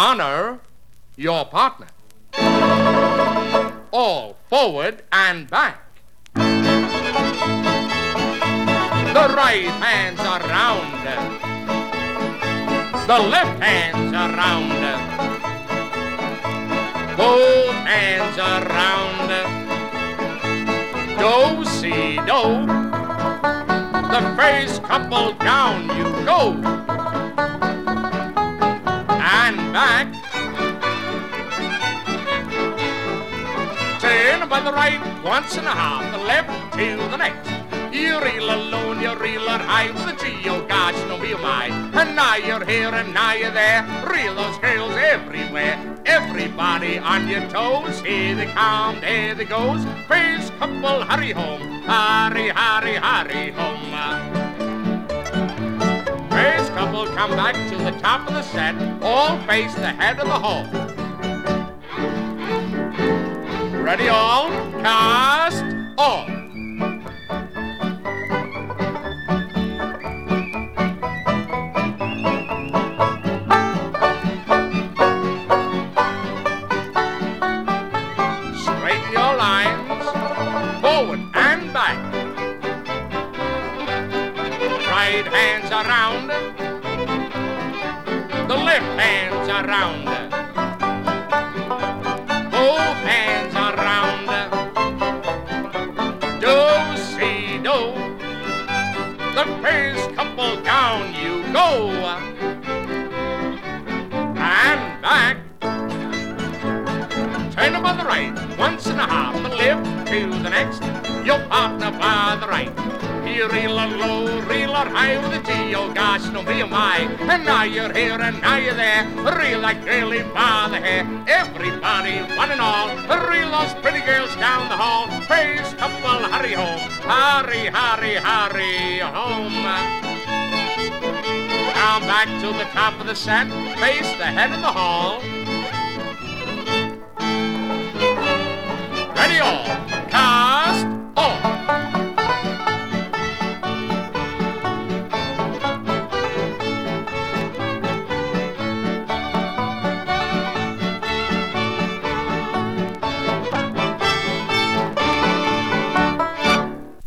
honor your partner. All forward and back. The right hands are round. The left hands are round. Both hands are round. Do, si, do. The first couple down you go. And back. Turn by the right once and a half, the left to the next. You reel alone, you reel on high with the G, oh gosh, no me, oh my. And now you're here and now you're there, reel those girls everywhere. Everybody on your toes, here they come, there they goes. First couple, hurry home, hurry, hurry, hurry home. First couple come back to the top of the set, all face the head of the hall. Ready all, cast off. Forward and back. Right hands are round. The left hands are round. Both hands are round. Do, si, do. The first couple down you go. And back. Turn up on the right, once and a half, and left to the next. Your partner by the right. You reel her low, reel her high with a G, oh gosh, no me, oh my. And now you're here and now you're there, reel that girlie by the hair. Everybody, one and all, reel those pretty girls down the hall. First couple, hurry home, hurry, hurry, hurry home. Down back to the top of the set, face the head of the hall.